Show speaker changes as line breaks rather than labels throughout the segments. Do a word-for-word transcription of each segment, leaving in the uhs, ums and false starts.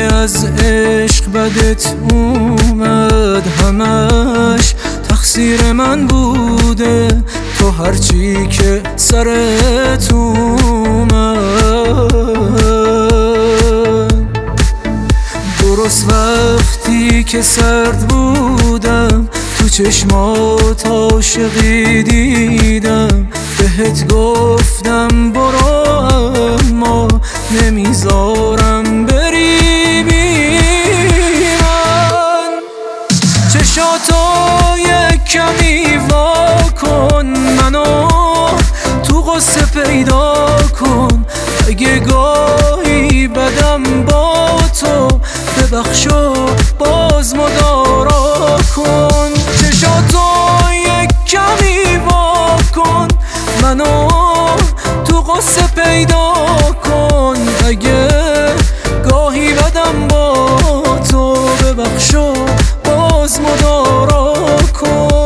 از عشق بدت اومد همش تقصیر من بوده، تو هرچی که سرت اومد. درست وقتی که سرد بودم تو چشمات عاشقی دیدم، بهت گفتم برو اما نمیذارم بری بی من. چشاتو یک کمی وا کن، منو تو غصه پیدا کن، اگه گاهی بدم با تو ببخشو باز مدارا کن. چشاتو یک کمی وا کن، منو تو غصه پیدا کن، اگه گاهی بدم با تو ببخشو باز مدارا کن.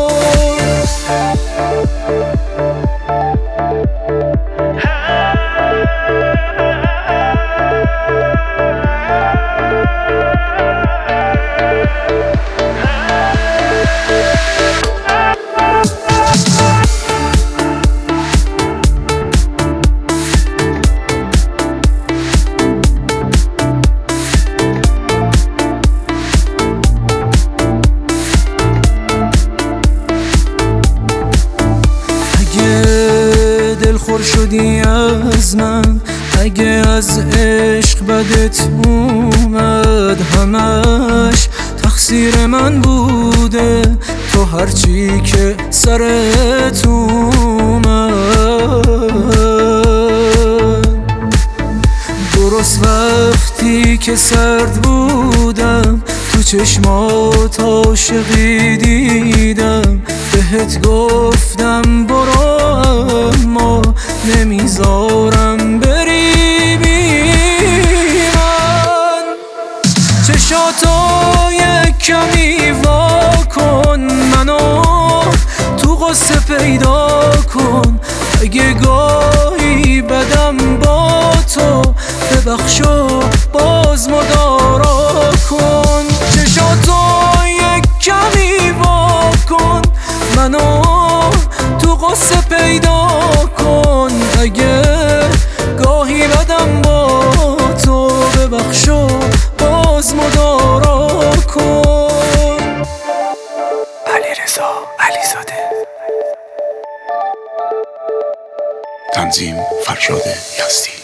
دلخور شدی از من، اگه از عشق بدت اومد همش تقصیر من بوده، تو هرچی که سرت اومد. درست وقتی که سرد بودم تو چشمات عاشقی دیدم، بهت گفتم برو اما نمیذارم بری بی من. چشاتو یک کمی وا کن، منو تو غصه پیدا کن، اگه گاهی بدم با تو ببخشو باز مدارا کن. چشاتو یک کمی وا کن، منو تو غصه پیدا کن، اگه گاهی بدم با تو ببخشو باز مدارا کن.
علیرضا علیزاده. تنظیم فرشاد یزدی.